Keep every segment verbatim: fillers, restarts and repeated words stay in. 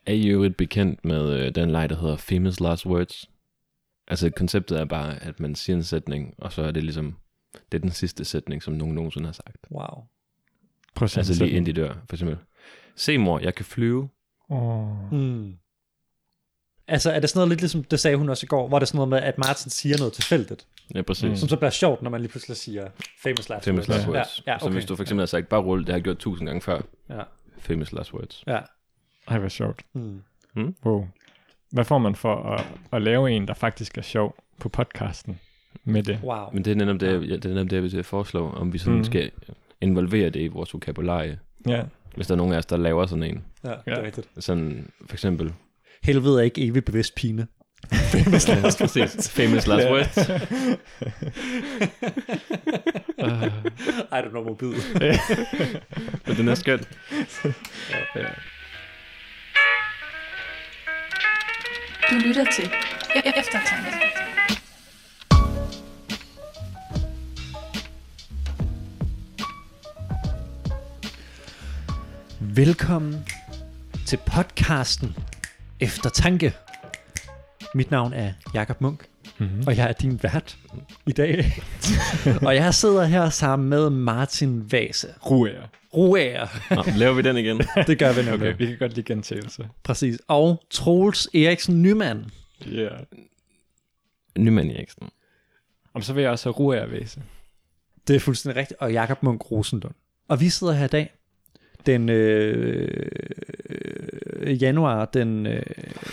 Er I jo et bekendt med øh, den leg, der hedder Famous Last Words? Altså konceptet er bare, at man siger en sætning, og så er det ligesom, det er den sidste sætning, som nogen nogensinde har sagt. Wow. Prøv at Altså lige ind i dør, for eksempel. Se mor, jeg kan flyve. Oh. Mm. Altså er det sådan noget lidt ligesom, det sagde hun også i går, hvor det er sådan noget med, at Martin siger noget tilfældigt, Ja, præcis. mm. som så bliver sjovt, når man lige pludselig siger famous last Famous words. last words. Ja, ja, Så okay. hvis du for eksempel har sagt, bare rulle, det har jeg gjort tusind gange før. Ja. Famous last words. Ja. Ej, hvor sjovt. Mm. Hmm? Wow. Hvad får man for at, at lave en, der faktisk er sjov på podcasten med det? Wow. Men det er netop det, ja, det, er netop det jeg vil til at foreslå, om vi sådan Mm. skal involvere det i vores vokabularie. Ja. Hvis der er nogen af os, der laver sådan en. Ja, det er rigtigt. Sådan for eksempel. Helvede er ikke evigt bevidst pine. Famous last Præcis. Famous last words. Ej, det er noget mobil. Men den er skøn. Ja. Du lytter til E- Eftertanke. Velkommen til podcasten Eftertanke. Mit navn er Jakob Munk, Mm-hmm. og jeg er din vært i dag. Og jeg sidder her sammen med Martin Vase. Ruer. Ruer. Nå, laver vi den igen? Det gør vi nemlig. Okay, vi kan godt lide gentagelse. Præcis. Og Troels Eriksen Nyman. Ja. Yeah. Nyman Eriksen. Og så vil jeg også have Ruer-væse. Det er fuldstændig rigtigt. Og Jakob Munk Rosenlund. Og vi sidder her i dag. Den øh, januar, den... Øh,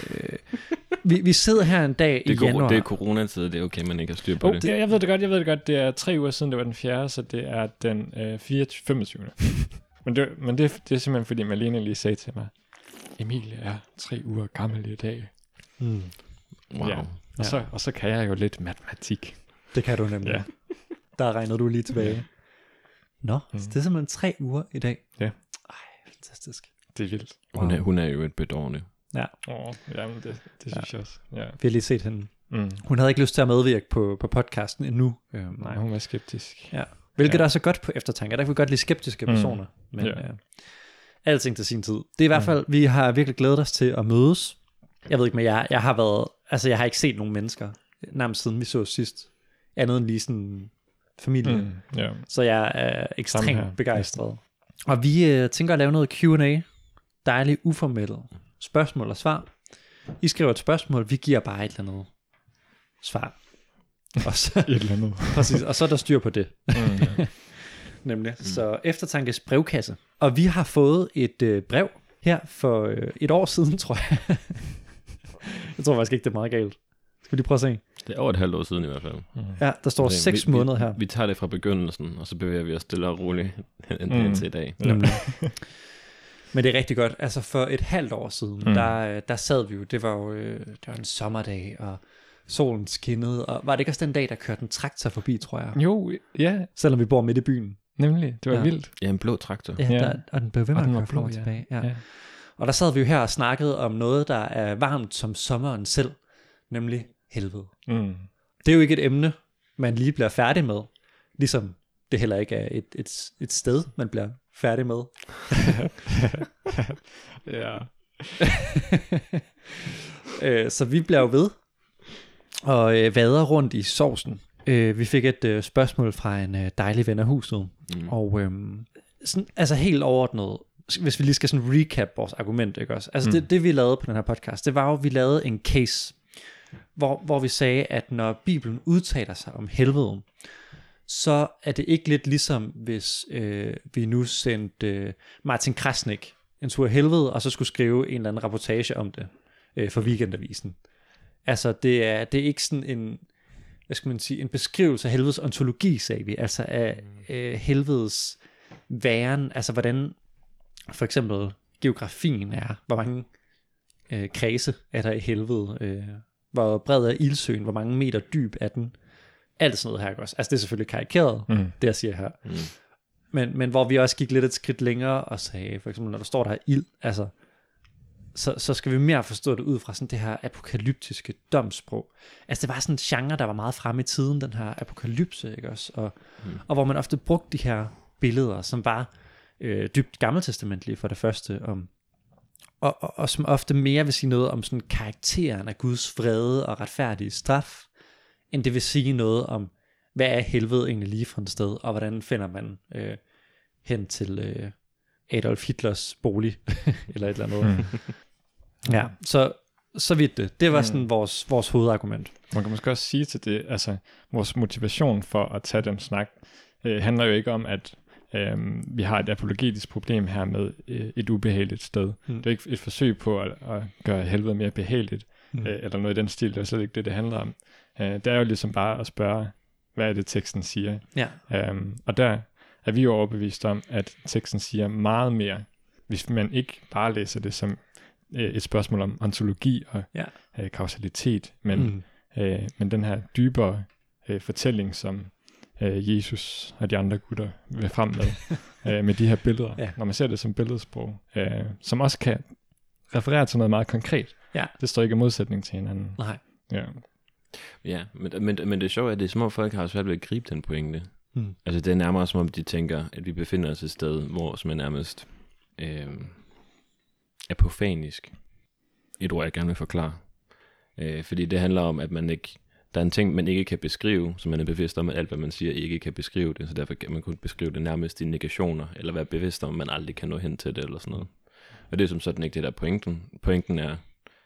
vi, vi sidder her en dag Det i er, januar. det er coronatid, det er okay, man ikke har styr på Oh, det. det, jeg ved det godt, jeg ved det godt. Det er tre uger siden, det var den fjerde, så det er den øh, fireogtyvende, femogtyvende men det, men det, det er simpelthen, fordi Malene lige sagde til mig, Emilie er tre uger gammel i dag. Mm. Wow. Ja. Og, Ja. så, og så kan jeg jo lidt matematik. Det kan du nemlig. Ja. Der regner du lige tilbage. Ja. Nå, Mm. så det er simpelthen tre uger i dag. Ja. Ej, fantastisk. Det er vildt. Hun, er, hun er jo et bedårende. Ja, Åh, oh, jamen det, det synes ja. jeg også. Ja. vi har lige set hende. Mm. Hun havde ikke lyst til at medvirke på, på podcasten endnu. Øhm, Nej, hun var skeptisk. Ja. Hvilket Ja. er så godt på Eftertanke. Der kan vi godt lide skeptiske Mm. personer. Men Ja. øh, alting til sin tid. Det er i hvert Mm. fald, vi har virkelig glædet os til at mødes. Jeg ved ikke, men jeg, jeg har været, altså jeg har ikke set nogen mennesker, nærmest siden vi så sidst. Andet end lige sådan familie. Mm. Mm. Ja. Så jeg er Samme ekstremt her. begejstret. Og vi øh, tænker at lave noget Q and A. Dejligt uformelt spørgsmål og svar. I skriver et spørgsmål, vi giver bare et eller andet svar. Og så, Et eller andet. præcis, og så er der styr på det. Mm, ja. Nemlig. Mm. Så Eftertankes brevkasse. Og vi har fået et øh, brev her for øh, et år siden, tror jeg. Jeg tror faktisk ikke, det er meget galt. Skal vi lige prøve at se? Det er over et halvt år siden i hvert fald. Mm. Ja, der står Okay, seks vi, måneder her. Vi, vi tager det fra begyndelsen, og så bevæger vi os stille og roligt hen Mm. mm. til i dag. Ja. Nemlig. Men det er rigtig godt. Altså for et halvt år siden, mm. Mm. der, der sad vi jo, det var jo øh, det var en sommerdag, og solen skinnede, og var det ikke også den dag, der kørte en traktor forbi, tror jeg? Jo, ja, Selvom vi bor midt i byen. nemlig. Det var Ja. vildt. Ja, en blå traktor. Ja, Ja. der, og den blev ved med Og at den køre var frem og blå, ja. tilbage. Ja. Ja. Og der sad vi jo her og snakkede om noget, der er varmt som sommeren selv, nemlig helvede. Mm. Det er jo ikke et emne, man lige bliver færdig med, ligesom det heller ikke er et, et, et sted, man bliver færdig med. Ja. øh, så vi bliver jo ved og øh, vader rundt i sovsen. Øh, vi fik et øh, spørgsmål fra en øh, dejlig ven af huset, Mm. og øh, sådan, altså helt overordnet, hvis vi lige skal sådan recap vores argument, ikke også? Altså mm. det, det vi lavede på den her podcast, det var jo, at vi lavede en case, hvor, hvor vi sagde, at når Bibelen udtaler sig om helvede, så er det ikke lidt ligesom, hvis øh, vi nu sendte øh, Martin Krasnik en tur i helvede, og så skulle skrive en eller anden rapportage om det øh, for Weekendavisen. Altså, det er, det er ikke sådan en, hvad skal man sige, en beskrivelse af helvedes ontologi, sagde vi, altså af øh, helvedes væren, altså hvordan for eksempel geografien er, hvor mange øh, kredse er der i helvede, øh, hvor bred er ildsøen, hvor mange meter dyb er den, alt sådan noget her også. Altså det er selvfølgelig karikeret, Mm. det jeg siger her. Mm. Men, men hvor vi også gik lidt et skridt længere og sagde, for eksempel når der står der ild, altså, så, så skal vi mere forstå det ud fra sådan det her apokalyptiske domsprog. Altså det var sådan en genre, der var meget fremme i tiden, den her apokalypse, ikke også? Og, mm. og hvor man ofte brugte de her billeder, som var øh, dybt gammeltestamentlige for det første, om, og, og, og som ofte mere vil sige noget om sådan karakteren af Guds vrede og retfærdige straf, end det vil sige noget om, hvad er helvede egentlig lige fra et sted, og hvordan finder man øh, hen til øh, Adolf Hitlers bolig, eller et eller andet. Mm. Ja, så, så vidt det. Det var sådan mm. vores, vores hovedargument. Man kan måske også sige til det, altså vores motivation for at tage den snak, øh, handler jo ikke om, at øh, vi har et apologetisk problem her med øh, et ubehageligt sted. Mm. Det er ikke et forsøg på at, at gøre helvede mere behageligt, mm. øh, eller noget i den stil. Det er slet ikke det, det handler om. Øh, det er jo ligesom bare at spørge, hvad er det, teksten siger? Ja. Øh, og der er vi jo overbevist om, at teksten siger meget mere, hvis man ikke bare læser det som øh, et spørgsmål om ontologi og ja. øh, kausalitet, men, mm. øh, men den her dybere øh, fortælling, som øh, Jesus og de andre gutter vil frem med, øh, med de her billeder, ja. Når man ser det som billedsprog, øh, som også kan referere til noget meget konkret. Ja. Det står ikke i modsætning til hinanden. Nej. Ja, ja men, men, men det er sjovt, at det er som om folk har svært ved at gribe den pointe. Mm. Altså det er nærmere som om de tænker, at vi befinder os et sted, hvor som er nærmest øh, apofanisk. Et ord, jeg gerne vil forklare. Øh, fordi det handler om, at man ikke, der er en ting, man ikke kan beskrive, så man er bevidst om, at alt, hvad man siger, ikke kan beskrive det. Så derfor kan man kun beskrive det nærmest i negationer, eller være bevidst om, at man aldrig kan nå hen til det, eller sådan noget. Og det er som sådan ikke det der pointen. Pointen er,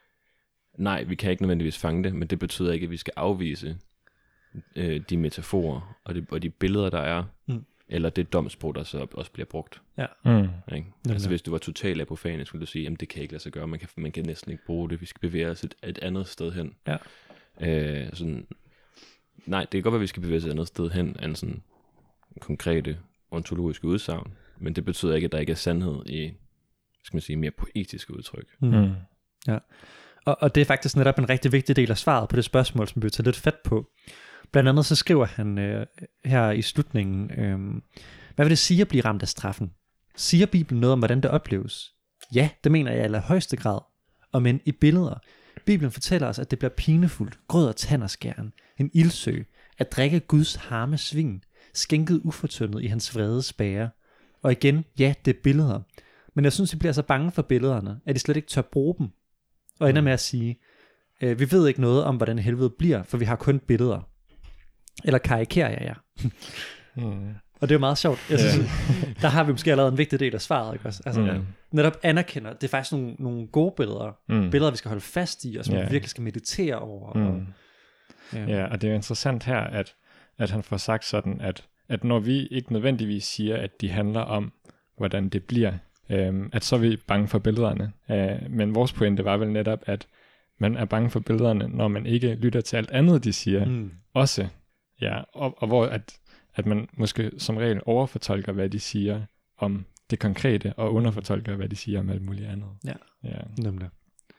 nej, vi kan ikke nødvendigvis fange det, men det betyder ikke, at vi skal afvise øh, de metaforer, og de, og de billeder, der er, mm. eller det domsprog, der så også bliver brugt. Ja. Mm. Ikke? Altså hvis du var totalt apofanisk, ville du sige, jamen det kan ikke lade sig gøre, man kan, man kan næsten ikke bruge det, vi skal bevæge os et, et andet sted hen. Ja. Øh, sådan, nej, det kan godt være, at vi skal bevæge os et andet sted hen, end sådan konkrete ontologiske udsagn, men det betyder ikke, at der ikke er sandhed i, skal man sige, mere poetiske udtryk. Mm. Mm. Ja. Og, og det er faktisk netop en rigtig vigtig del af svaret på det spørgsmål, som vi vil tage lidt fat på. Blandt andet så skriver han øh, her i slutningen, øh, hvad vil det sige at blive ramt af straffen? Siger Bibelen noget om, hvordan det opleves? Ja, det mener jeg i allerhøjeste grad. Og men i billeder. Bibelen fortæller os, at det bliver pinefuldt, grød og tanderskæren, en ildsø, at drikke Guds harme svin, skænket ufortyndet i hans vrede spære. Og igen, ja, det er billeder. Men jeg synes, I bliver så bange for billederne, at I slet ikke tør bruge dem. Og ender med at sige, øh, vi ved ikke noget om, hvordan helvede bliver, for vi har kun billeder. Eller karikerer jeg jer? Mm. Og det er jo meget sjovt. Jeg synes, yeah. Der har vi måske allerede en vigtig del af svaret. Ikke også? Altså, mm. netop anerkender, det er faktisk nogle, nogle gode billeder. Mm. Billeder, vi skal holde fast i, og som yeah. vi virkelig skal meditere over. Mm. Og, ja. ja, og det er jo interessant her, at, at han får sagt sådan, at, at når vi ikke nødvendigvis siger, at de handler om, hvordan det bliver, øhm, at så er vi bange for billederne. Øh, men vores pointe var vel netop, at man er bange for billederne, når man ikke lytter til alt andet, de siger. Mm. Også. Ja, og, og hvor at, at man måske som regel overfortolker, hvad de siger om det konkrete, og underfortolker, hvad de siger om alt muligt andet. Ja, ja. Nemlig.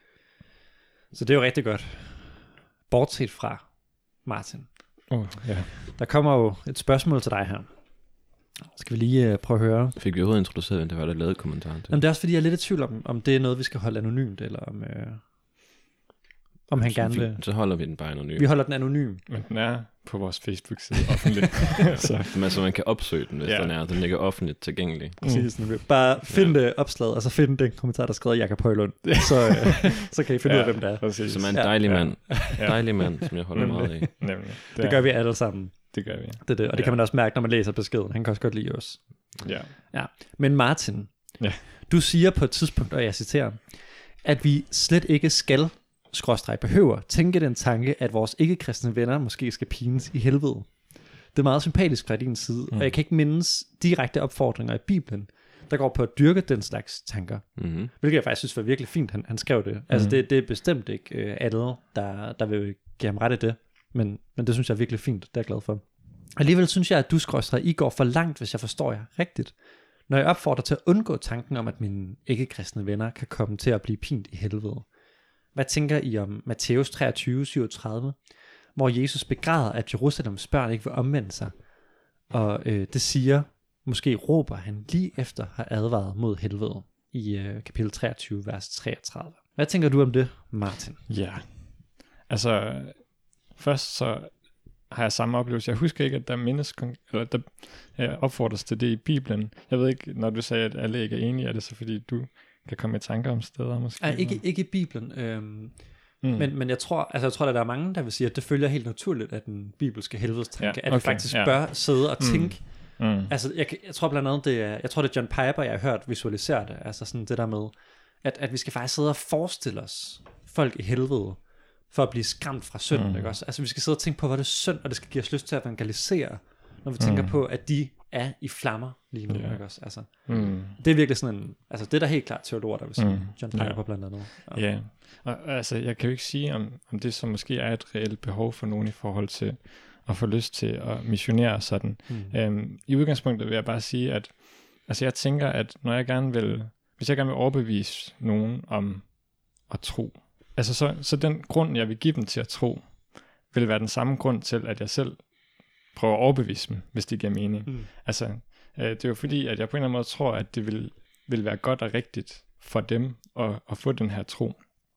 Så det er jo rigtig godt. Bortset fra Martin. Oh, ja. Der kommer jo et spørgsmål til dig her. Skal vi lige uh, prøve at høre? Fik vi overhovedet introduceret, hvem det var, der lavede kommentaren til? Jamen, det er også fordi, jeg er lidt i tvivl om, om det er noget, vi skal holde anonymt, eller om... Øh Om han så gerne vil. Så holder vi den bare anonym. Vi holder den anonym. Men den er på vores Facebook-side offentligt. så. Men så man kan opsøge den, hvis ja. den er. Den ligger offentligt tilgængelig. Præcis. Mm. Bare find ja. opslaget, og så find den kommentar, der er skrevet Jakob Højlund. Så, øh, så kan I finde ja, ud af, hvem det er. Præcis. Som er en dejlig ja. mand. Ja. Dejlig mand, som jeg holder meget af. Nemlig. Det, det gør vi alle sammen. Det gør vi. Det er det. Og det ja. kan man også mærke, når man læser beskeden. Han kan også godt lide os. Ja. ja. Men Martin, ja. du siger på et tidspunkt, og jeg citerer, at vi slet ikke skal skråstreg behøver tænke den tanke, at vores ikke-kristne venner måske skal pines i helvede. Det er meget sympatisk fra din side, mm. og jeg kan ikke mindes direkte opfordringer i Bibelen, der går på at dyrke den slags tanker. Mm-hmm. Hvilket jeg faktisk synes var virkelig fint, han, han skrev det. Mm. Altså det, det er bestemt ikke uh, alle, der, der vil give ham ret i det, men, men det synes jeg er virkelig fint, det er jeg glad for. Alligevel synes jeg, at du skråstreg, I går for langt, hvis jeg forstår jer rigtigt, når jeg opfordrer til at undgå tanken om, at mine ikke-kristne venner kan komme til at blive pint i helvede. Hvad tænker I om Matthæus treogtyve syvogtredive, hvor Jesus begræder, at Jerusalems børn ikke vil omvende sig? Og øh, det siger, måske råber han lige efter har advaret mod helvede i øh, kapitel treogtyve, vers treogtredive. Hvad tænker du om det, Martin? Ja, altså først så har jeg samme oplevelse. Jeg husker ikke, at der mindes, eller der øh, opfordres til det i Bibelen. Jeg ved ikke, når du sagde, at alle ikke er enige, er det så fordi du kan komme i tanker om steder måske? Ja, ikke, ikke i Bibelen, øhm, mm. men, men jeg tror, altså jeg tror, at der er mange, der vil sige, at det følger helt naturligt af den bibelske helvedestanke, ja, okay, at vi faktisk ja. bør sidde og tænke. Mm. Mm. Altså, jeg, jeg tror blandt andet, det er, jeg tror, det er John Piper, jeg har hørt visualisere det, altså sådan det der med, at, at vi skal faktisk sidde og forestille os folk i helvede, for at blive skræmt fra synden, mm. ikke også? Altså, vi skal sidde og tænke på, hvad det er synd, og det skal give os lyst til at evangelisere, når vi mm. tænker på, at de er i flammer lige nu, yeah. ikke også? Altså, mm. det er virkelig sådan en, altså det er der helt klart teologer, der vil sige, mm. John Piper yeah. blandt andet. Ja, yeah. Og altså, jeg kan jo ikke sige, om, om det så måske er et reelt behov for nogen i forhold til at få lyst til at missionere sådan. Mm. Øhm, I udgangspunktet vil jeg bare sige, at altså jeg tænker, at når jeg gerne vil, hvis jeg gerne vil overbevise nogen om at tro, altså så, så den grund, jeg vil give dem til at tro, vil være den samme grund til, at jeg selv prøver at overbevise dem, hvis det giver mening. Mm. Altså, øh, det er jo fordi, at jeg på en eller anden måde tror, at det vil, vil være godt og rigtigt for dem at, at få den her tro.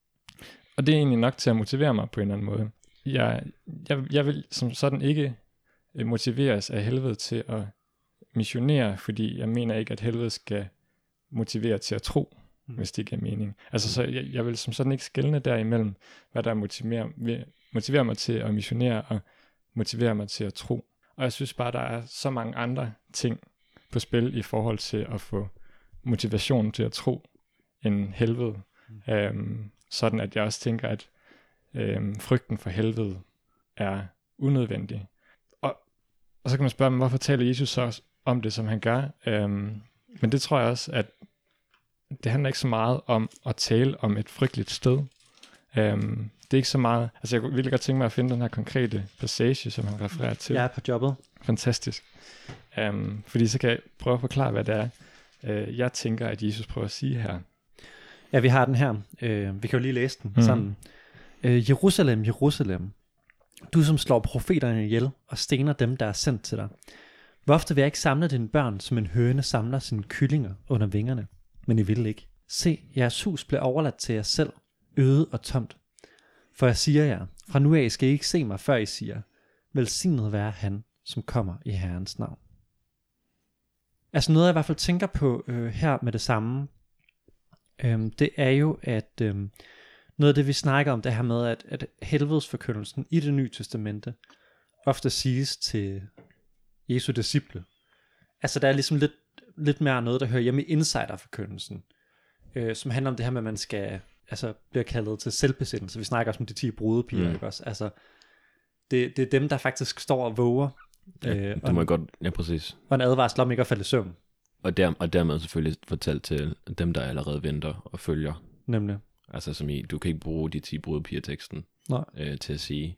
Og det er egentlig nok til at motivere mig på en eller anden måde. Jeg, jeg, jeg vil som sådan ikke motiveres af helvede til at missionere, fordi jeg mener ikke, at helvede skal motivere til at tro, mm. hvis det giver mening. Altså, så jeg, jeg vil som sådan ikke skelne derimellem, hvad der motiverer, motiverer mig til at missionere, og motiverer mig til at tro. Og jeg synes bare, der er så mange andre ting på spil i forhold til at få motivation til at tro end helvede. Mm. Øhm, sådan at jeg også tænker, at øhm, frygten for helvede er unødvendig. Og, og så kan man spørge mig, hvorfor taler Jesus så om det, som han gør? Øhm, men det tror jeg også, at det handler ikke så meget om at tale om et frygteligt sted. Øhm, det er ikke så meget, altså jeg ville godt tænke mig at finde den her konkrete passage, som han refererer til. Jeg er på jobbet. Fantastisk. Um, fordi så kan jeg prøve at forklare, hvad det er, uh, jeg tænker, at Jesus prøver at sige her. Ja, vi har den her. Uh, vi kan jo lige læse den mm. sammen. Uh, Jerusalem, Jerusalem, du som slår profeterne ihjel og stener dem, der er sendt til dig. Hvor ofte vil jeg ikke samle dine børn, som en høne samler sine kyllinger under vingerne? Men I vil ikke. Se, jeres hus blev overladt til jer selv, øde og tomt. For jeg siger jer, fra nu af skal I ikke se mig, før I siger, velsignet være han, som kommer i Herrens navn. Altså noget, jeg i hvert fald tænker på øh, her med det samme, øh, det er jo, at øh, noget af det, vi snakker om, det her med, at, at helvedesforkyndelsen i det nye testamente ofte siges til Jesu disciple. Altså der er ligesom lidt, lidt mere noget, der hører hjemme i insiderforkyndelsen, øh, som handler om det her med, at man skal, altså bliver kaldet til selvbesættelse. Vi snakker også om de ti brudepiger, mm. ikke også? Altså, det, det er dem, der faktisk står og våger. Ja, øh, det må jeg godt, ja præcis. Og en advarsel om ikke at falde i søvn. Og, der, og dermed selvfølgelig fortalt til dem, der allerede venter og følger. Nemlig. Altså som i, du kan ikke bruge de ti brudepiger-teksten øh, til at sige,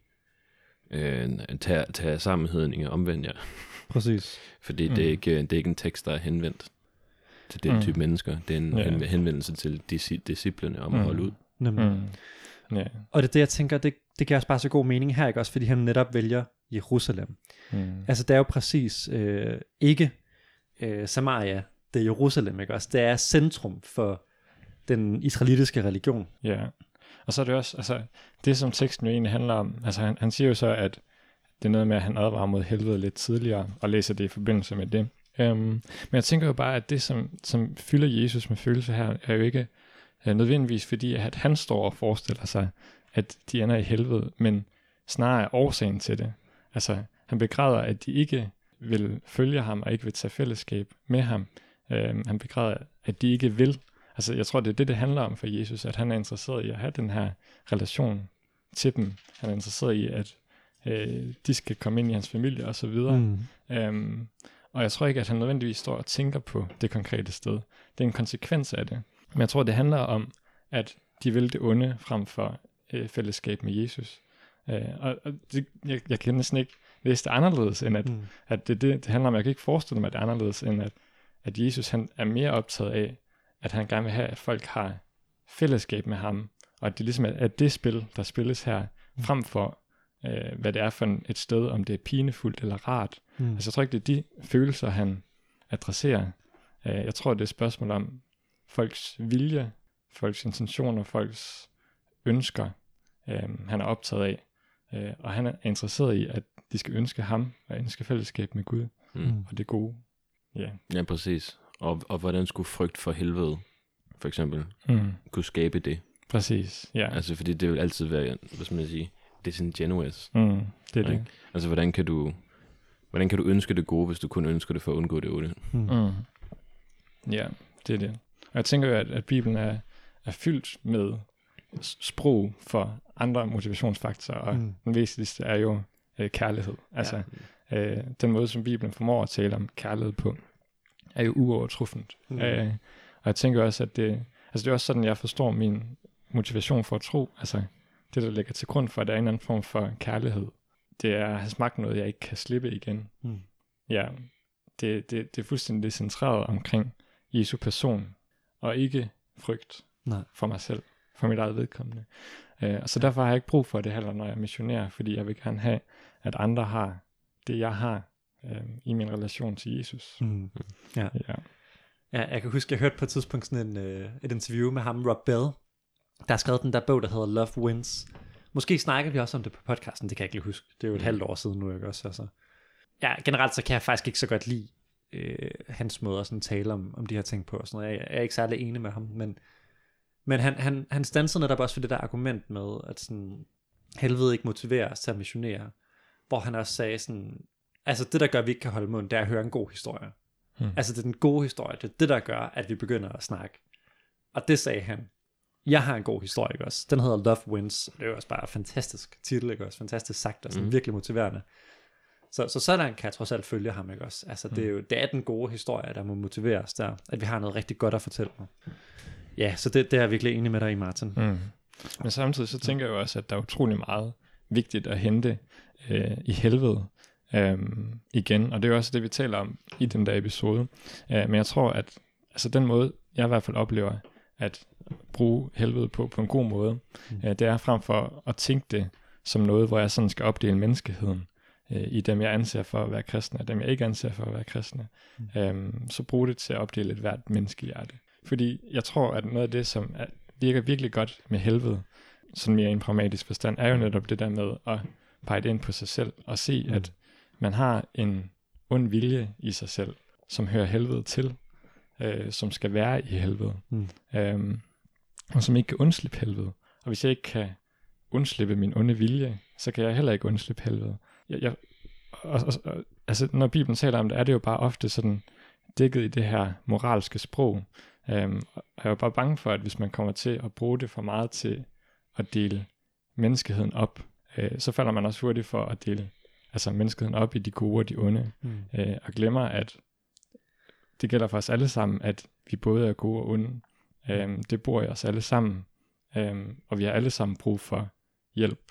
øh, tag, tag sammen hedninge, omvend jer. Præcis. Fordi mm. det, er ikke, det er ikke en tekst, der er henvendt til den mm. type mennesker. Det er en yeah. henvendelse til dis- disciplene om mm. at holde ud. Nemlig. Mm. Yeah. Og det er det, jeg tænker, det, det giver også bare så god mening her, ikke også? Fordi han netop vælger Jerusalem. Mm. Altså det er jo præcis øh, ikke øh, Samaria, det er Jerusalem, ikke også? Det er centrum for den israelitiske religion. Ja, yeah. Og så er det også, altså det som teksten jo egentlig handler om, altså han, han siger jo så, at det er noget med, at han advarer mod helvede lidt tidligere, og læser det i forbindelse med det. Um, men jeg tænker jo bare, at det som, som fylder Jesus med følelse her, er jo ikke uh, nødvendigvis fordi, at han står og forestiller sig, at de ender i helvede, men snarere er årsagen til det. Altså han begræder, at de ikke vil følge ham, og ikke vil tage fællesskab med ham. Um, han begræder, at de ikke vil. Altså jeg tror, det er det, det handler om for Jesus, at han er interesseret i at have den her relation til dem. Han er interesseret i, at øh, de skal komme ind i hans familie og så videre. Mm. Um, og jeg tror ikke, at han nødvendigvis står og tænker på det konkrete sted. Det er en konsekvens af det. Men jeg tror, det handler om, at de vil det onde frem for øh, fællesskab med Jesus. Uh, og og det, jeg, jeg kan næsten ikke læse det anderledes, end at, mm. at det, det, det handler om, jeg kan ikke forestille mig, at det er anderledes, end at, at Jesus han er mere optaget af, at han gerne vil have, at folk har fællesskab med ham, og at det ligesom er at det spil, der spilles her, mm. frem for, øh, hvad det er for et sted, om det er pinefuldt eller rart. Mm. Altså jeg tror ikke, det er de følelser, han adresserer. Øh, jeg tror, det er et spørgsmål om folks vilje, folks intentioner, folks ønsker, øh, han er optaget af. Øh, og han er interesseret i, at de skal ønske ham, og ønske fællesskab med Gud, mm. og det gode. Yeah. Ja, præcis. Og, og hvordan skulle frygt for helvede for eksempel, Mm. kunne skabe det. Præcis, ja. Altså, fordi det vil altid være, hvad skal man sige, disingenuous. Mm. Det er Ikke? det. Altså, hvordan kan du, hvordan kan du ønske det gode, hvis du kun ønsker det for at undgå det onde? Mm. Mm. Ja, det er det. Og jeg tænker jo, at, at Bibelen er, er fyldt med s- sprog for andre motivationsfaktorer, og Mm. den væsentligste er jo øh, kærlighed. Altså, øh, den måde, som Bibelen formår at tale om kærlighed på, er jo uovertruffent. Mm. Øh, og jeg tænker også, at det, altså det er også sådan, jeg forstår min motivation for at tro. Altså, det, der ligger til grund for, at der er en anden form for kærlighed, det er at have smagt noget, jeg ikke kan slippe igen. Mm. Ja, det, det, det er fuldstændig centreret omkring Jesu person, og ikke frygt Nej. for mig selv, for mit eget vedkommende. Øh, og så derfor har jeg ikke brug for det heller, når jeg missionerer, fordi jeg vil gerne have, at andre har det, jeg har øh, i min relation til Jesus. Mm. Ja. Ja. Ja, jeg kan huske, jeg hørte på et tidspunkt sådan en, øh, et interview med ham, Rob Bell, der har skrevet den der bog, der hedder Love Wins. Måske snakker vi også om det på podcasten, det kan jeg ikke lige huske. Det er jo et halvt år siden nu, ikke også? Altså. Ja, generelt så kan jeg faktisk ikke så godt lide øh, hans måde at sådan tale om, om de her ting på. Og sådan noget. Jeg, jeg er ikke særlig enig med ham, men, men han, han, han stansede netop også for det der argument med, at sådan, helvede ikke motiverer os til at missionere. Hvor han også sagde sådan, altså det der gør, at vi ikke kan holde mund, det er at høre en god historie. Hmm. Altså det er den gode historie, det er det der gør, at vi begynder at snakke. Og det sagde han, jeg har en god historie, ikke også? Den hedder Love Wins, og det er jo også bare en fantastisk titel, ikke også? Fantastisk sagt, og sådan Mm. virkelig motiverende. Så, så sådan kan jeg trods alt følge ham, ikke også? Altså det er jo, det er den gode historie, der må motivere os der, at vi har noget rigtig godt at fortælle mig. Ja, så det, det er jeg virkelig enig med dig i, Martin. Mm. Men samtidig så tænker jeg jo også, at der er utrolig meget vigtigt at hente øh, i helvede øhm, igen, og det er jo også det, vi taler om i den der episode. Øh, men jeg tror, at altså den måde, jeg i hvert fald oplever at bruge helvede på, på en god måde, mm. øh, det er frem for at tænke det som noget, hvor jeg sådan skal opdele menneskeheden øh, i dem, jeg anser for at være kristne, og dem, jeg ikke anser for at være kristne. Mm. Øhm, så brug det til at opdele et hvert menneskehjerte. Fordi jeg tror, at noget af det, som er, virker virkelig godt med helvede, sådan mere i en pragmatisk forstand, er jo netop det der med at pege det ind på sig selv, og se, mm. at man har en ond vilje i sig selv, som hører helvede til, øh, som skal være i helvede, mm. øhm, og som ikke kan undslippe helvede. Og hvis jeg ikke kan undslippe min onde vilje, så kan jeg heller ikke undslippe helvede. Jeg, jeg, og, og, og, altså, når Bibelen taler om det, er det jo bare ofte sådan dækket i det her moralske sprog. Øhm, og jeg er jo bare bange for, at hvis man kommer til at bruge det for meget til at dele menneskeheden op, øh, så falder man også hurtigt for at dele altså menneskeheden op i de gode og de onde, mm. øh, og glemmer, at det gælder for os alle sammen, at vi både er gode og onde. Øhm, det bor i os alle sammen, øhm, og vi har alle sammen brug for hjælp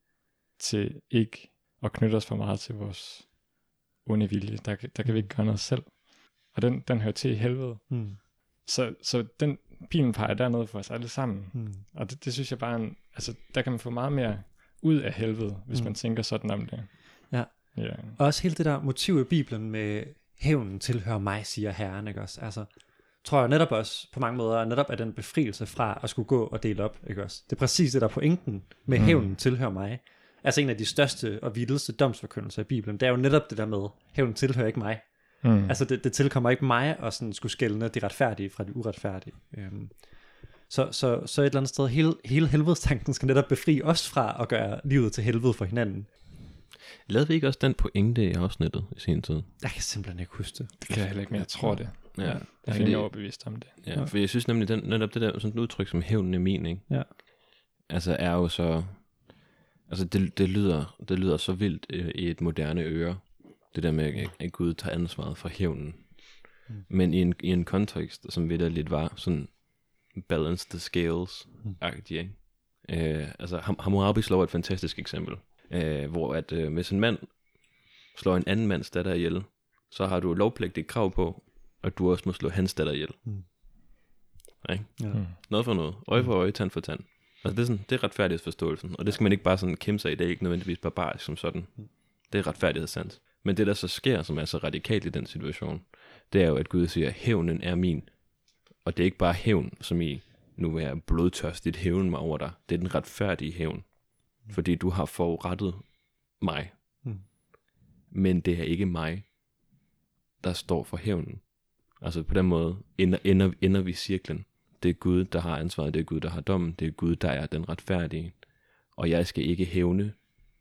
til ikke at knytte os for meget til vores onde vilje. Der, der kan vi ikke gøre noget selv. Og den, den hører til i helvede. Mm. Så, så den pilen peger dernede for os alle sammen. Mm. Og det, det synes jeg bare, en, altså der kan man få meget mere ud af helvede, hvis mm. man tænker sådan om det. Ja. Ja. Også hele det der motiv i Bibelen med hævnen tilhører mig, siger Herren, ikke også? Altså, tror jeg netop også på mange måder, netop er den befrielse fra at skulle gå og dele op, ikke også? Det er præcis det, der er pointen med mm. hævnen tilhører mig. Altså en af de største og vildeste domsforkyndelser i Bibelen, det er jo netop det der med, hævnen tilhører ikke mig. Mm. Altså det, det tilkommer ikke mig at sådan skulle skelne de retfærdige fra de uretfærdige. Um, så, så, så et eller andet sted, hele, hele helvedestanken skal netop befri os fra at gøre livet til helvede for hinanden. Lavede vi ikke også den pointe i afsnittet i sin tid? Jeg kan simpelthen ikke huske det. Det kan jeg heller ikke, men jeg tror det. Ja, jeg er ikke overbevist om det. Ja, ja, for jeg synes nemlig, den, netop det der sådan et udtryk som hævnen er min, ikke? Ja. Altså er jo så, altså det, det, lyder, det lyder så vildt øh, i et moderne øre, det der med, at, at Gud tager ansvaret for hævnen. Mm. Men i en, i en kontekst, som ved der lidt var sådan balance the scales-agtig, ikke? Øh, altså Ham- Hammurabis lov er et fantastisk eksempel, øh, hvor at øh, hvis en mand slår en anden mands datter ihjel, så har du lovpligtigt krav på, at du også må slå hans datter ihjel. Mm. Ikke? Ja. Noget for noget. Øje for øje, tand for tand. Altså det er, sådan, det er retfærdighedsforståelsen, og det skal man ikke bare sådan kæmpe sig i. Det er ikke nødvendigvis barbarisk som sådan. Det er retfærdighedssans. Men det der så sker, som er så radikalt i den situation, det er jo, at Gud siger, at hævnen er min. Og det er ikke bare hævn, som i, nu vil jeg blodtørstigt hævne mig over dig. Det er den retfærdige hævn. Fordi du har forurettet mig. Mm. Men det er ikke mig, der står for hævnen. Altså på den måde ender, ender, ender vi cirklen. det er Gud, der har ansvaret, det er Gud, der har dommen, det er Gud, der er den retfærdige. Og jeg skal ikke hævne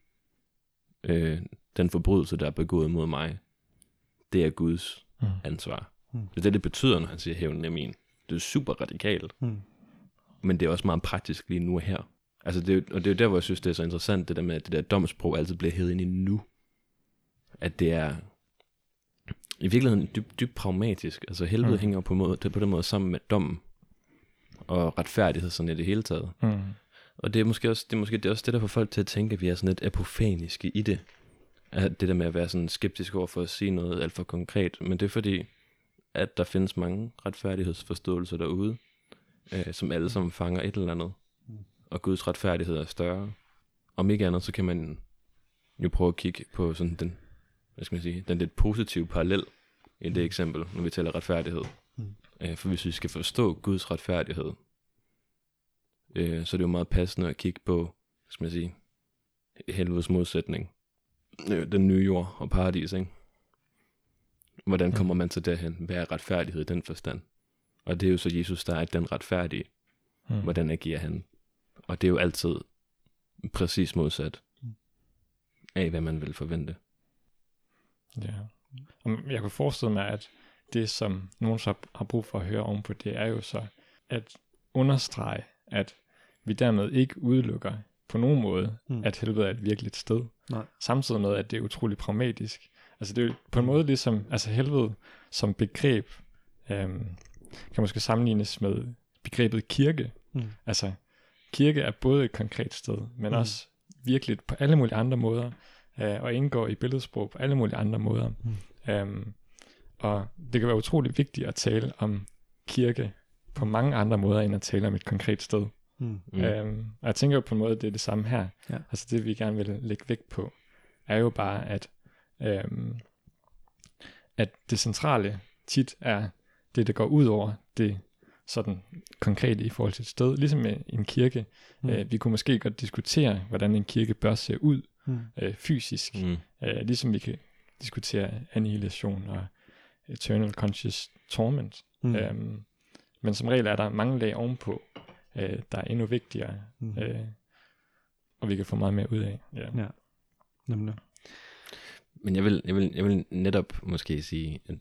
øh, den forbrydelse, der er begået mod mig. Det er Guds mm. ansvar. Mm. Det er det, det betyder, når han siger hævnen er min. Det er super radikalt. Mm. Men det er også meget praktisk lige nu og her. Altså det er, og det er jo der, hvor jeg synes, det er så interessant, det der med, at det der domsprog altid bliver hævet ind i nu. At det er i virkeligheden dybt dyb pragmatisk. Altså helvede mm. hænger på, måde, på den måde sammen med dommen og retfærdighed sådan i det hele taget. Mm. Og det er måske også det, er måske, det er også det, der får folk til at tænke, at vi er sådan lidt apofaniske i det. At det der med at være sådan skeptisk over for at sige noget alt for konkret. Men det er fordi, at der findes mange retfærdighedsforståelser derude, øh, som alle sammen fanger et eller andet. Og Guds retfærdighed er større. Om ikke andet, så kan man jo prøve at kigge på sådan den, hvad skal man sige, den lidt positive parallel i det eksempel, når vi taler retfærdighed. Mm. Øh, for hvis vi skal forstå Guds retfærdighed, øh, så er det jo meget passende at kigge på, hvad skal man sige, helvedes modsætning. Øh, den nye jord og paradis, ikke? Hvordan kommer man så derhen? Hvad er retfærdighed i den forstand? Og det er jo så Jesus, der er den retfærdige. Mm. Hvordan agerer han? Og det er jo altid præcis modsat af, hvad man vil forvente. Ja. Jeg kunne forestille mig, at det, som nogen så har brug for at høre ovenpå, det er jo så at understrege, at vi dermed ikke udelukker på nogen måde, mm. at helvede er et virkeligt sted. Nej. Samtidig med, at det er utroligt pragmatisk. Altså det er jo på en måde ligesom, altså helvede som begreb, øhm, kan måske sammenlignes med begrebet kirke. Mm. Altså kirke er både et konkret sted, men mm. også virkelig på alle mulige andre måder, øh, og indgår i billedsprog på alle mulige andre måder. Mm. Øhm, og det kan være utroligt vigtigt at tale om kirke på mange andre måder, end at tale om et konkret sted. Mm. Øhm, og jeg tænker jo på en måde, det er det samme her. Ja. Altså det, vi gerne vil lægge vægt på, er jo bare, at, øhm, at det centrale tit er det, der går ud over det sådan konkrete i forhold til et sted, ligesom med en kirke. Mm. Øh, vi kunne måske godt diskutere, hvordan en kirke bør se ud mm. øh, fysisk, mm. øh, ligesom vi kan diskutere annihilation og eternal conscious torment. Mm. Øhm, men som regel er der mange lag ovenpå, øh, der er endnu vigtigere, mm. øh, og vi kan få meget mere ud af. Ja, ja. Nemlig. Men jeg vil, jeg, vil, jeg vil netop måske sige, at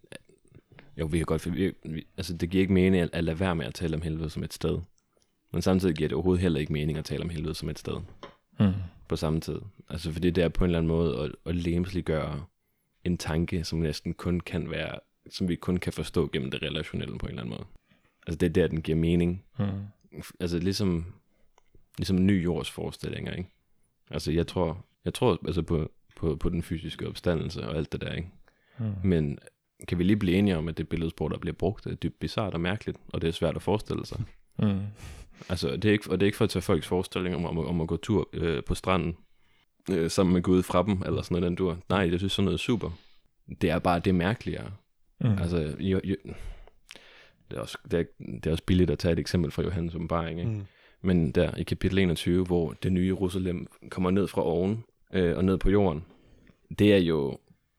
jo, vi kan godt, vi, vi, altså det giver ikke mening at, at lade være med at tale om helvede som et sted. Men samtidig giver det overhovedet heller ikke mening at tale om helvede som et sted. Mm. På samme tid. Altså fordi det er på en eller anden måde at, at lemsliggøre en tanke, som næsten kun kan være, som vi kun kan forstå gennem det relationelle på en eller anden måde. Altså det er der, den giver mening. Mm. Altså ligesom, ligesom ny jords forestillinger, ikke? Altså jeg tror, jeg tror altså på, på, på den fysiske opstandelse og alt det der, ikke? Mm. Men kan vi lige blive enige om, at det billedsprog, der bliver brugt, er dybt bizarrt og mærkeligt, og det er svært at forestille sig. Mm. Altså, det er ikke, og det er ikke for at tage folks forestillinger om, om, om at gå tur øh, på stranden, øh, sammen med Gud fra dem, eller sådan noget, den dur. Nej, jeg synes sådan noget super. Det er bare det mærkeligere. Mm. Altså, jo, jo, det, er også, det, er, det er også billigt at tage et eksempel fra Johannes åbenbaring, ikke? Mm. Men der i kapitel enogtyve, hvor det nye Jerusalem kommer ned fra oven øh, og ned på jorden, det er jo,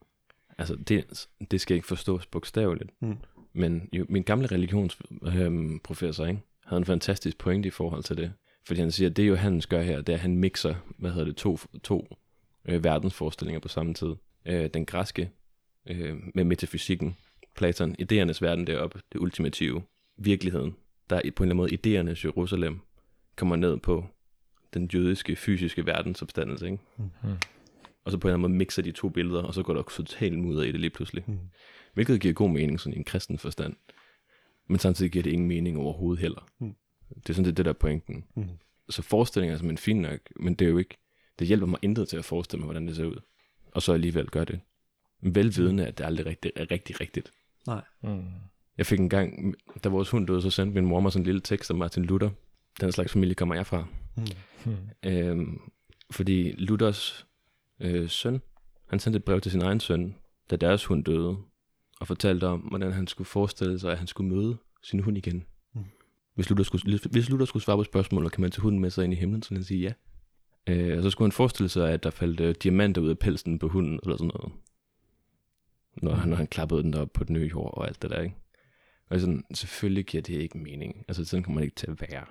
altså det, det skal ikke forstås bogstaveligt. Mm. Men jo, min gamle religionsprofessor, øh, ikke, havde en fantastisk pointe i forhold til det. Fordi han siger, at det Johannes gør her, det er, at han mixer, hvad hedder det, to, to øh, verdensforestillinger på samme tid. Øh, den græske øh, med metafysikken, Platon, idéernes verden deroppe, det ultimative, virkeligheden. Der er på en eller anden måde idéernes Jerusalem, kommer ned på den jødiske, fysiske verdensopstandelse, ikke? Mm-hmm. Og så på en eller anden måde mixer de to billeder, og så går der totalt mudder i det lige pludselig. Mm. Hvilket giver god mening sådan i en kristen forstand. Men samtidig giver det ingen mening overhovedet heller. Mm. Det er sådan det, det der er pointen. Mm. Så forestillinger er simpelthen fint nok, men det er jo ikke, det hjælper mig intet til at forestille mig, hvordan det ser ud. Og så alligevel gør det. Velvidende, at det aldrig rigtig, er rigtig rigtigt. Nej. Mm. Jeg fik en gang, da vores hund døde, så sendte min mor mig sådan en lille tekst af Martin Luther. Den slags familie kommer jeg fra. Mm. Mm. Øhm, fordi Luthers øh, søn, han sendte et brev til sin egen søn, da deres hund døde, og fortalte om, hvordan han skulle forestille sig, at han skulle møde sin hund igen. Mm. Hvis, Luther skulle, hvis Luther skulle svare på spørgsmålet, kan man tage hunden med sig ind i himlen, så han sige ja. Øh, og så skulle han forestille sig, at der faldt øh, diamanter ud af pelsen på hunden, eller sådan noget. Når, mm. når han klappede den op på den nye jord og alt det der, ikke? Og sådan, selvfølgelig giver det ikke mening. Altså, sådan kommer man ikke til at være.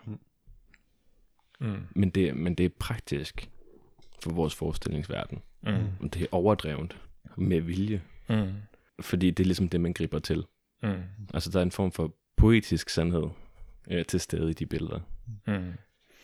Mm. Men, det, men det er praktisk for vores forestillingsverden. Mm. Det er overdrevet med vilje. Mm. Fordi det er ligesom det, man griber til. Mm. Altså, der er en form for poetisk sandhed øh, til stede i de billeder. Mm.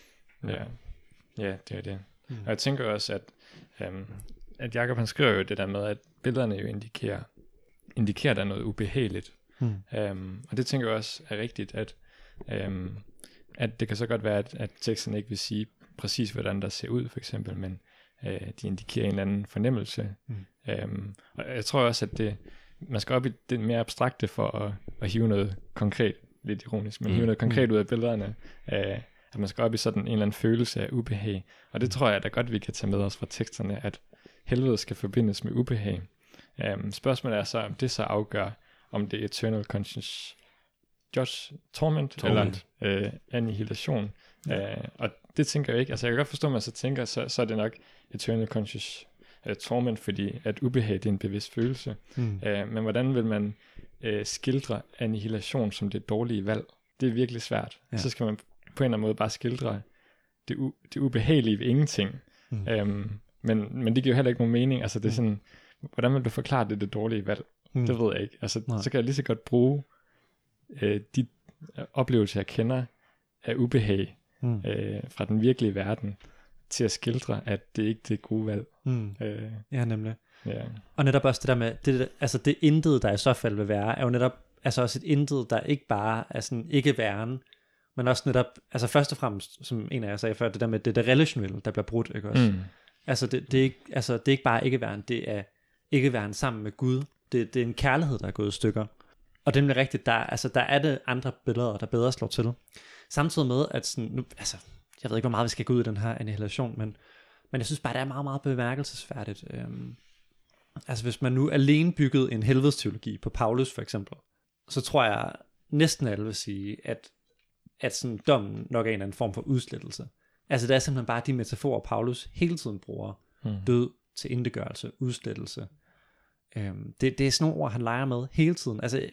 Ja. ja, det er det. Mm. Og jeg tænker også, at, øhm, at Jacob han skriver jo det der med, at billederne jo indikerer, indikerer der noget ubehageligt. Mm. Øhm, og det tænker jeg også er rigtigt, at, øhm, at det kan så godt være, at, at teksten ikke vil sige præcis, hvordan der ser ud, for eksempel, men øh, de indikerer en eller anden fornemmelse. Mm. Øhm, og jeg tror også, at det, man skal op i det mere abstrakte for at, at hive noget konkret, lidt ironisk, men mm. hive noget konkret ud af billederne, øh, at man skal op i sådan en eller anden følelse af ubehag. Og det tror jeg da godt, vi kan tage med os fra teksterne, at helvede skal forbindes med ubehag. Um, spørgsmålet er så, om det så afgør, om det er eternal conscious Josh, torment, torment. eller øh, annihilation. Ja. Uh, og det tænker jeg ikke. Altså jeg kan godt forstå, at man så tænker, så, så er det nok eternal conscious uh, torment, fordi at ubehag det er en bevidst følelse. Mm. Uh, men hvordan vil man uh, skildre annihilation som det dårlige valg? Det er virkelig svært. Ja. Så skal man på en eller anden måde bare skildre det, u- det ubehagelige ved ingenting. Mm. Um, men, men det giver jo heller ikke nogen mening. Altså det er sådan, hvordan vil du forklare det, det dårlige valg? Mm. Det ved jeg ikke. Altså Nej. Så kan jeg lige så godt bruge øh, de oplevelser, jeg kender af ubehag mm. øh, fra den virkelige verden, til at skildre, at det ikke er det gode valg. Mm. Øh, ja, nemlig. Ja. Og netop også det der med, det, altså det intet, der i så fald vil være, er jo netop altså også et intet, der ikke bare er sådan ikke væren, men også netop, altså først og fremmest, som en af jer sagde før, det der med det der relationelle, der bliver brudt, ikke også? Mm. Altså det, det, er ikke, altså det er ikke bare ikke væren, det er ikke væren sammen med Gud. Det, det er en kærlighed, der er gået i stykker. Og det er rigtigt, der, altså, der er det andre billeder, der bedre slår til. Samtidig med, at sådan, nu, altså, jeg ved ikke, hvor meget vi skal gå ud i den her annihilation, men, men jeg synes bare, det er meget, meget bemærkelsesværdigt. Øhm, altså hvis man nu alene byggede en helvedesteologi på Paulus for eksempel, så tror jeg næsten alle vil sige, at, at sådan, dommen nok er en eller anden form for udslettelse. Altså det er simpelthen bare de metaforer, Paulus hele tiden bruger. Hmm. Død, til indegørelse, udslettelse. Øhm, det, det er sådan nogle ord, han leger med hele tiden. Altså,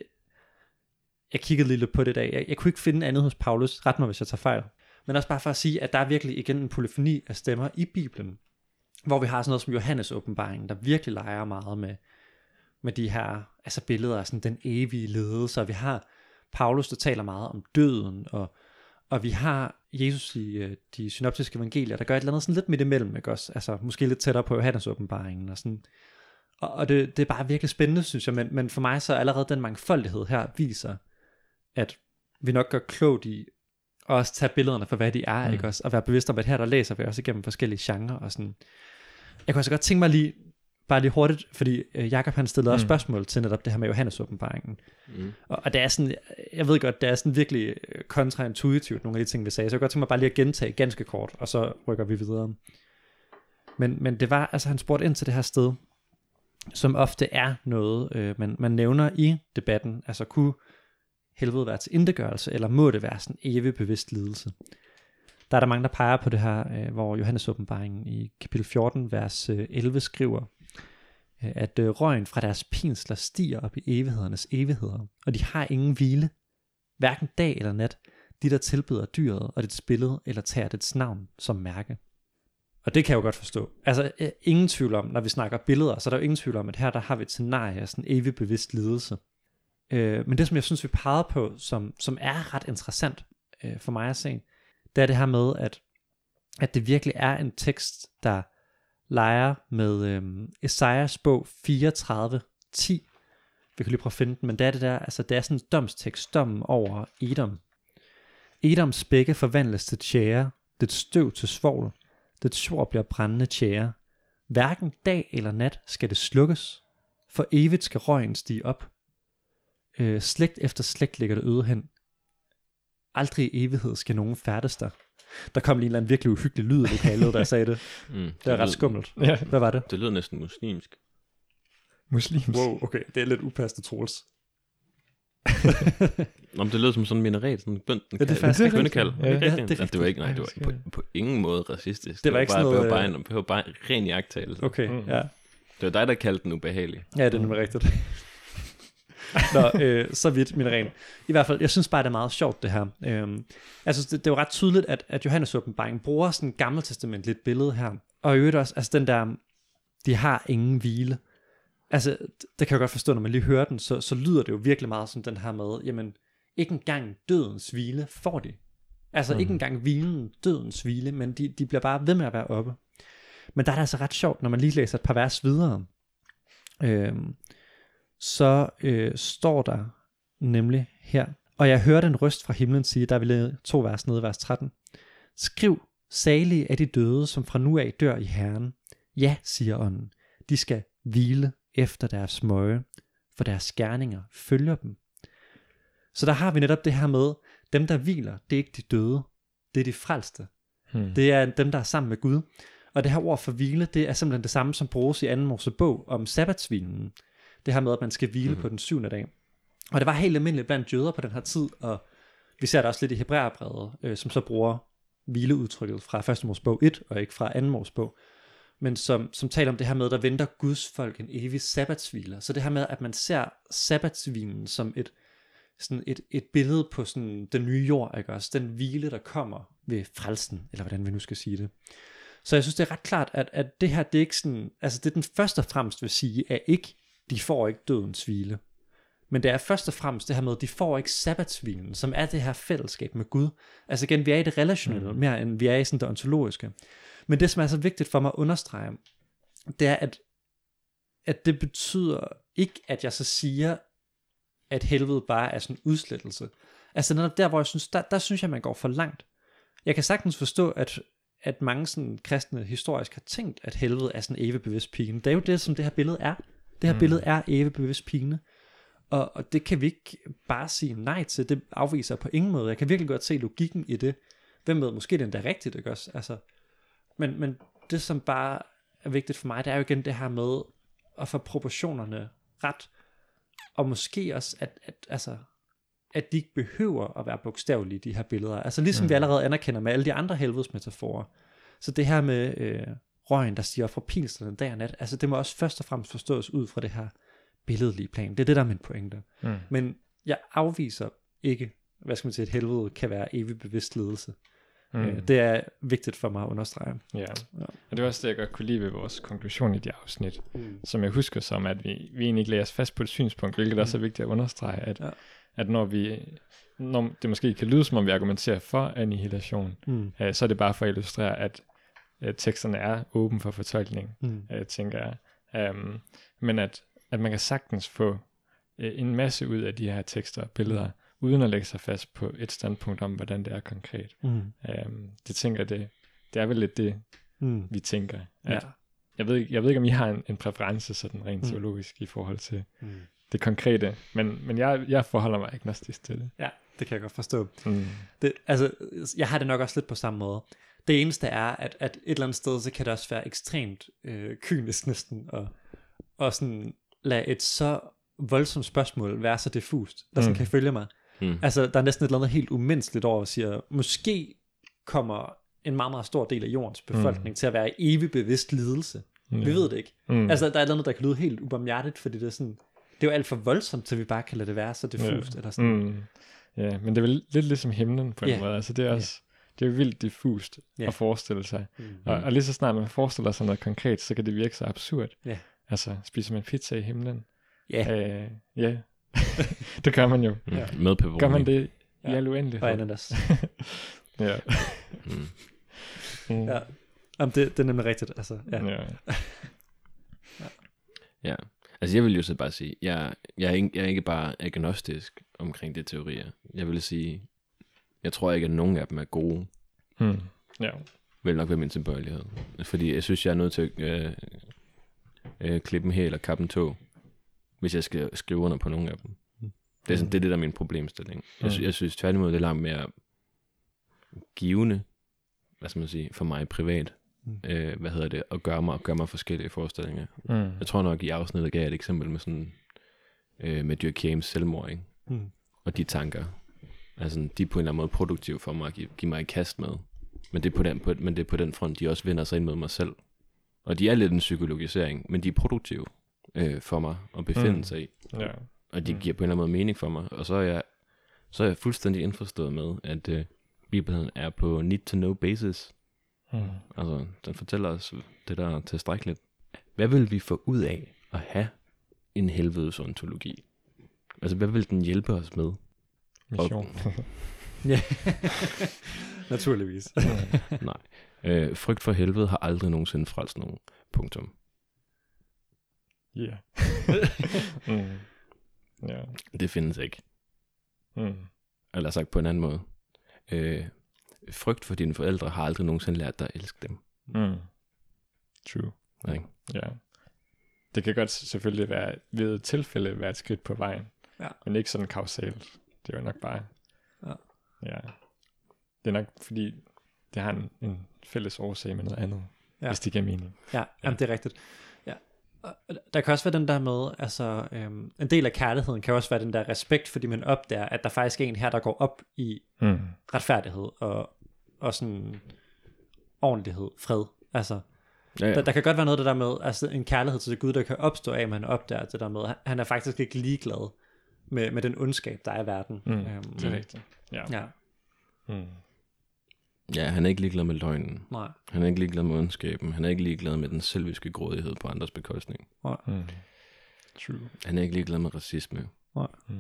jeg kiggede lidt på det i dag. Jeg, jeg kunne ikke finde andet hos Paulus. Ret mig, hvis jeg tager fejl. Men også bare for at sige, at der er virkelig igen en polyfoni af stemmer i Bibelen, hvor vi har sådan noget som Johannes åbenbaringen, der virkelig leger meget med, med de her altså billeder af sådan den evige ledelse. Og vi har Paulus, der taler meget om døden, og, og vi har Jesus i de synoptiske evangelier, der gør et eller andet sådan lidt midt imellem, ikke også? Altså måske lidt tættere på Johannes åbenbaringen og sådan. Og, og det, det er bare virkelig spændende, synes jeg, men, men for mig så allerede den mangfoldighed her viser, at vi nok gør klogt i at også tage billederne for hvad de er, mm. ikke også? Og være bevidst om, at her der læser vi også igennem forskellige genrer og sådan. Jeg kunne altså godt tænke mig lige, bare lige hurtigt, fordi øh, Jacob han stillede også mm. spørgsmål til netop det her med Johannes åbenbaringen. Mm. Og, og det er sådan, jeg ved godt, det er sådan virkelig kontraintuitivt, nogle af de ting, vi sagde, så jeg kunne godt tænke mig bare lige at gentage ganske kort, og så rykker vi videre. Men, men det var, altså han spurgte ind til det her sted, som ofte er noget, øh, man, man nævner i debatten, altså kunne helvede være til indegørelse, eller må det være sådan en evig bevidst lidelse? Der er der mange, der peger på det her, øh, hvor Johannes åbenbaringen i kapitel fjorten, vers øh, elleve skriver, øh, at øh, røgen fra deres pinsler stiger op i evighedernes evigheder, og de har ingen hvile, hverken dag eller nat, de der tilbeder dyret og dets billede, eller tager dets navn som mærke. Og det kan jeg jo godt forstå. Altså øh, ingen tvivl om, når vi snakker billeder, så er der jo ingen tvivl om, at her der har vi et scenarie af sådan en evig bevidst lidelse. Øh, men det, som jeg synes, vi pegede på, som, som er ret interessant øh, for mig at se, det er det her med, at, at det virkelig er en tekst, der leger med øh, Esajas bog fireogtredive ti. Vi kan lige prøve at finde den, men det er det der, altså det er sådan en domstekst, dommen over Edom. Edoms bække forvandles til tjære, det støv til svovl, det svor bliver brændende tjære. Hverken dag eller nat skal det slukkes, for evigt skal røgen stige op. Øh, slægt efter slægt ligger det øde hen. Aldrig i evighed skal nogen færdes der. Der kom lige en eller anden virkelig uhyggelig lyd i lokalet, da jeg sagde det. Mm, det, det var ret skummelt. Ja. Hvad var det? Det lød næsten muslimsk. Muslimsk? Wow, okay. Det er lidt upassende, Troels. Nå, men det lød som sådan en minaret, sådan en bøn, ja, det er faktisk bønnekald. Ja, ja, det, det, det var ikke, nej, det var på, på ingen måde racistisk. Det var, det var ikke bare, sådan noget... Det var bare, bare, bare ren jagttagelse. Okay, mm. ja. Det var dig, der kaldte den ubehagelig. Ja, det er nemlig rigtigt. Nå, øh, så vidt, min ren. I hvert fald, jeg synes bare, det er meget sjovt, det her. Øhm, altså, det, det er jo ret tydeligt, at, at Johannes åbenbaring bruger sådan et gammeltestamentligt billede her. Og i øvrigt også, altså den der, de har ingen hvile. Altså, det kan jeg godt forstå, når man lige hører den, så, så lyder det jo virkelig meget som den her med, jamen, ikke engang dødens hvile får de. Altså, mm. ikke engang hvilen, dødens hvile, men de, de bliver bare ved med at være oppe. Men der er det altså ret sjovt, når man lige læser et par vers videre. Øhm, så øh, står der nemlig her, og jeg hørte en røst fra himlen sige, der ville to vers nede, vers tretten. Skriv, salige er de døde, som fra nu af dør i Herren. Ja, siger ånden, de skal hvile efter deres smøge, for deres gerninger følger dem. Så der har vi netop det her med, dem der hviler, det er ikke de døde, det er de frelste. Hmm. Det er dem, der er sammen med Gud. Og det her ord for hvile, det er simpelthen det samme, som bruges i anden Mosebog om sabbatsvilen. Det her med, at man skal hvile mm-hmm. på den syvende dag. Og det var helt almindeligt blandt jøder på den her tid, og vi ser det også lidt i Hebræerbrevet, øh, som så bruger hvileudtrykket fra første Mosebog et, og ikke fra anden Mosebog, men som, som taler om det her med, der venter Guds folk en evig sabbatshvile. Så det her med, at man ser sabbatsvilen som et, sådan et, et billede på sådan den nye jord, ikke også? Den hvile, der kommer ved frelsen, eller hvordan vi nu skal sige det. Så jeg synes, det er ret klart, at, at det her, det er ikke sådan, altså det er den første og fremmest vil sige, at ikke, de får ikke dødens hvile. Men det er først og fremmest det her med, at de får ikke sabbatshvilen, som er det her fællesskab med Gud. Altså igen, vi er i det relationelle, mm. mere end vi er i sådan det ontologiske. Men det, som er så vigtigt for mig at understrege, det er, at, at det betyder ikke, at jeg så siger, at helvede bare er sådan en udslettelse. Altså netop der, hvor jeg synes, der, der synes jeg, man går for langt. Jeg kan sagtens forstå, at at mange sådan kristne historisk har tænkt, at helvede er sådan en evig bevidst pine. Det er jo det, som det her billede er. Det her mm. billede er evig bevidst pine. Og, og det kan vi ikke bare sige nej til. Det afviser på ingen måde. Jeg kan virkelig godt se logikken i det. Hvem ved, måske det er endda rigtigt, ikke også? Altså, men, men det, som bare er vigtigt for mig, det er jo igen det her med at få proportionerne ret. Og måske også, at, at altså... at de ikke behøver at være bogstavelige, de her billeder. Altså ligesom mm. vi allerede anerkender med alle de andre helvedesmetaforer. Så det her med øh, røgen, der stiger fra pilslerne dag og nat, altså det må også først og fremmest forstås ud fra det her billedlige plan. Det er det, der er min pointe. Mm. Men jeg afviser ikke, hvad skal man sige, et helvede kan være evig bevidst ledelse. Mm. Øh, det er vigtigt for mig at understrege. Ja. ja, og det er også det, jeg godt kunne lide ved vores konklusion i de afsnit, mm. som jeg husker som, at vi, vi egentlig lægger os fast på et synspunkt, hvilket mm. også er vigtigt at understrege, at ja. at når vi, når det måske kan lyde som om vi argumenterer for annihilation, mm. øh, så er det bare for at illustrere, at øh, teksterne er åben for fortolkning, mm. øh, tænker jeg. Um, men at, at man kan sagtens få øh, en masse ud af de her tekster og billeder, uden at lægge sig fast på et standpunkt om, hvordan det er konkret. Mm. Um, det tænker jeg, det, det er vel lidt det, mm. vi tænker. At, ja. jeg, ved, jeg ved ikke, om I har en, en præference sådan rent mm. teologisk i forhold til mm. det konkrete, men, men jeg, jeg forholder mig agnostisk til det. Ja, det kan jeg godt forstå. Mm. Det, altså, jeg har det nok også lidt på samme måde. Det eneste er, at, at et eller andet sted, så kan det også være ekstremt øh, kynisk næsten, og, og sådan lade et så voldsomt spørgsmål være så diffust, der mm. sådan kan følge mig. Mm. Altså, der er næsten et eller andet helt umenneskeligt over, at sige, måske kommer en meget, meget stor del af jordens befolkning mm. til at være i evig bevidst lidelse. Mm. Vi ved det ikke. Mm. Altså, der er et eller andet, der kan lyde helt ubarmhjertigt, fordi det er sådan, det er jo alt for voldsomt, til vi bare kan lade det være så diffust. Ja, eller sådan. Mm. Ja, men det er vel lidt ligesom himlen på en yeah. måde. Altså, det er også, yeah. det er vildt diffust yeah. at forestille sig. Mm. Og, og lige så snart man forestiller sig noget konkret, så kan det virke så absurd. Yeah. Altså, spiser man pizza i himlen? Ja. Yeah. Øh, yeah. Det gør man jo. Mm. Ja. Med pepperoni. Gør man det i ja. al uendelighed? Og ananas. ja. mm. Mm. Ja. Jamen, det, det er nemlig rigtigt. Altså, ja. ja. ja. ja. Altså jeg vil jo så bare sige, jeg, jeg, er ikke, jeg er ikke bare agnostisk omkring de teorier. Jeg vil sige, jeg tror ikke, at nogen af dem er gode. Hmm. Ja. Vel nok ved min tilbøjelighed. Fordi jeg synes, jeg er nødt til at øh, øh, klippe en hæl eller kappe en tå, hvis jeg skal skrive under på nogen af dem. Det er, sådan, det, er det, der er min problemstilling. Jeg, sy- jeg synes tværtimod, det er langt mere givende, hvad skal man sige, for mig privat. Mm. Øh, hvad hedder det, at gøre mig, gøre mig forskellige forestillinger. Mm. Jeg tror nok, i afsnittet gav jeg et eksempel med sådan, øh, med Durkheim's selvmord, ikke? Mm. Og de tanker, altså de er på en eller anden måde produktive for mig, at give, give mig et kast med. Men det, er på den, på, men det er på den front, de også vender sig ind mod mig selv. Og de er lidt en psykologisering, men de er produktive øh, for mig at befinde mm. sig i. Ja. og det Mm. giver på en eller anden måde mening for mig. Og så er jeg, så er jeg fuldstændig indforstået med, at øh, Bibelen er på need-to-know basis. Mm. Altså, den fortæller os det, der er tilstrækkeligt. Hvad vil vi få ud af at have en helvedes ontologi? Altså, hvad vil den hjælpe os med? Mission. Ja, naturligvis. Nej. Øh, frygt for helvede har aldrig nogensinde frelst nogen. Punktum. Ja. mm. Ja. Det findes ikke. Mm. Eller sagt på en anden måde. Øh, frygt for dine forældre har aldrig nogensinde lært dig at elske dem. Mm. True. Ikke? Ja. Det kan godt selvfølgelig være ved et tilfælde være et skridt på vejen. Ja. Men ikke sådan kausalt. Det er jo nok bare... Ja. Ja. Det er nok fordi, det har en, en fælles årsag med noget andet. Ja. Hvis det giver mening. Ja, jamen, det er rigtigt. Ja. Og der kan også være den der med, altså øhm, en del af kærligheden kan også være den der respekt, fordi man opdager, at der faktisk er en her, der går op i Mm. retfærdighed og, og sådan ordentlighed, fred. Altså, Ja, ja. der, der kan godt være noget af det der med, altså en kærlighed til Gud, der kan opstå af, at man opdager det der med, han- han er faktisk ikke ligeglad med, med den ondskab, der er i verden. Mm. Øhm, Det er rigtigt. Ja. Ja, Mm. Ja, han er ikke ligeglad med løgnen. nej. Han er ikke ligeglad med ondskaben. Han er ikke ligeglad med den selviske grådighed på andres bekostning. Mm. True. Han er ikke ligeglad med racisme. Mm.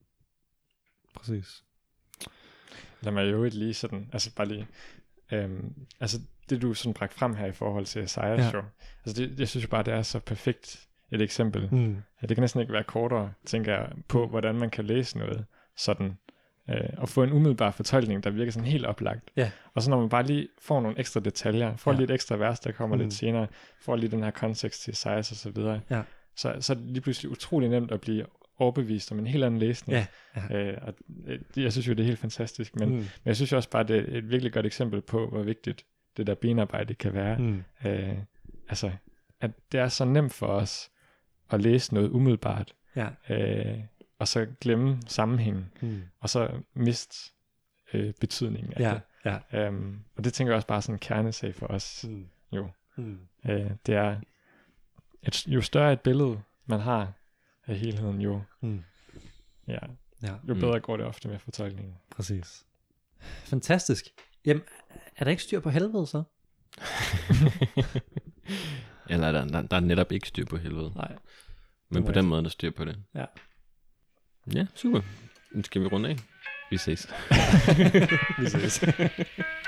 Præcis. Lad mig jo ikke lige sådan, altså bare lige, øhm, altså det du sådan bragt frem her i forhold til Esajas Ja. show, altså det, jeg synes jo bare, det er så perfekt et eksempel. Mm. Ja, det kan næsten ikke være kortere, tænker jeg, på hvordan man kan læse noget sådan, øh, og få en umiddelbar fortolkning, der virker sådan helt oplagt. Ja. Og så når man bare lige får nogle ekstra detaljer, får Ja. lige et ekstra vers, der kommer Mm. lidt senere, får lige den her kontekst til Esajas og så videre, Ja. så, så er det lige pludselig utrolig nemt at blive overbevist om en helt anden læsning. Ja, ja. Øh, og øh, jeg synes jo, det er helt fantastisk, men, Mm. men jeg synes også bare, det er et virkelig godt eksempel på, hvor vigtigt det der benarbejde kan være. Mm. Øh, altså, at det er så nemt for os at læse noget umiddelbart, Ja. øh, og så glemme sammenhængen, Mm. og så miste øh, betydningen af Ja, ja. det. Um, og det tænker jeg også bare sådan en kernesag for os. Mm. Jo. Mm. Øh, det er, et, jo større et billede man har af helheden, jo, Mm. ja, Ja, jo Mm. bedre går det ofte med fortolkningen. præcis. Fantastisk. Jamen, er der ikke styr på helvede så? Eller der, der, der er netop ikke styr på helvede. Nej. Men på Nej. den måde er der styr på det. Ja. Ja, super. Nu skal vi runde af. Vi ses. Vi ses.